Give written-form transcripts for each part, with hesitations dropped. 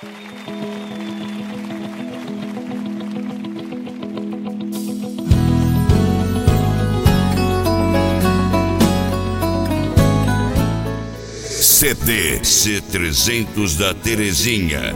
CD C300 da Terezinha.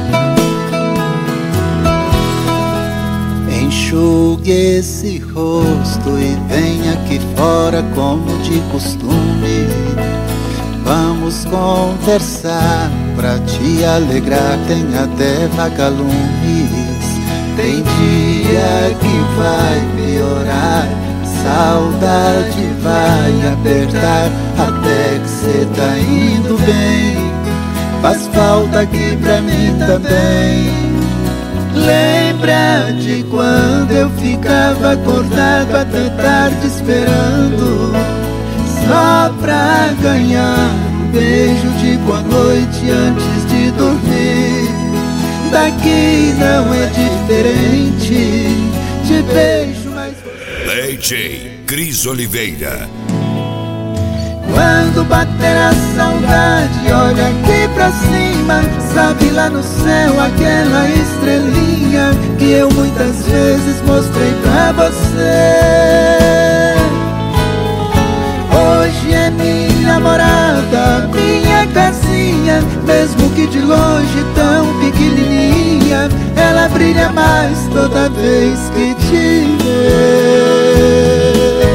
Enxugue esse rosto e venha aqui fora como de costume. Vamos conversar pra te alegrar, tem até vagalumes. Tem dia que vai piorar, saudade vai apertar, até que cê tá indo bem. Faz falta aqui pra mim também. Lembra de quando eu ficava acordado até tarde esperando, só pra ganhar um beijo de boa noite antes de dormir. Daqui não é diferente, te beijo mais. DJ Cris Oliveira. Quando bater a saudade, olha aqui pra cima, sabe lá no céu aquela estrelinha que eu muitas vezes mostrei pra você. Hoje é minha morada, minha casinha, mesmo que de longe tão pequenininha, ela brilha mais toda vez que te vê.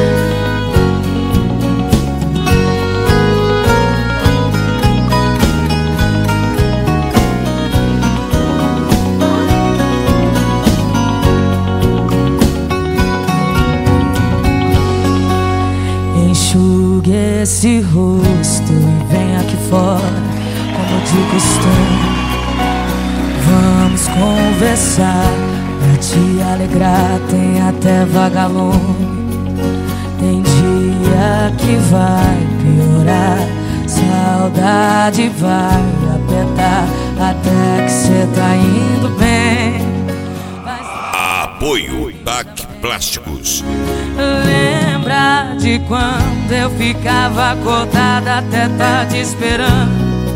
Enxugue esse rosto e vem aqui fora, como de costume. Vamos conversar pra te alegrar, tem até vagalume. Tem dia que vai piorar, saudade vai apertar, até que cê tá indo bem. Apoio BAC Plásticos. Lembra de quando eu ficava acordada até tarde esperando,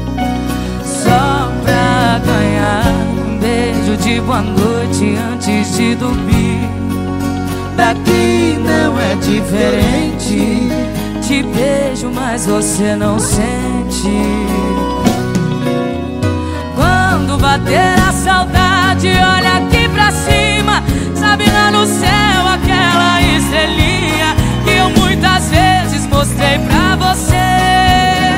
só pra ganhar um beijo de boa noite antes de dormir. Daqui não é diferente, te beijo mas você não sente. Quando bater a saudade, olha aqui pra cima, sabe lá no céu aquela estrelinha que eu muitas vezes mostrei pra você.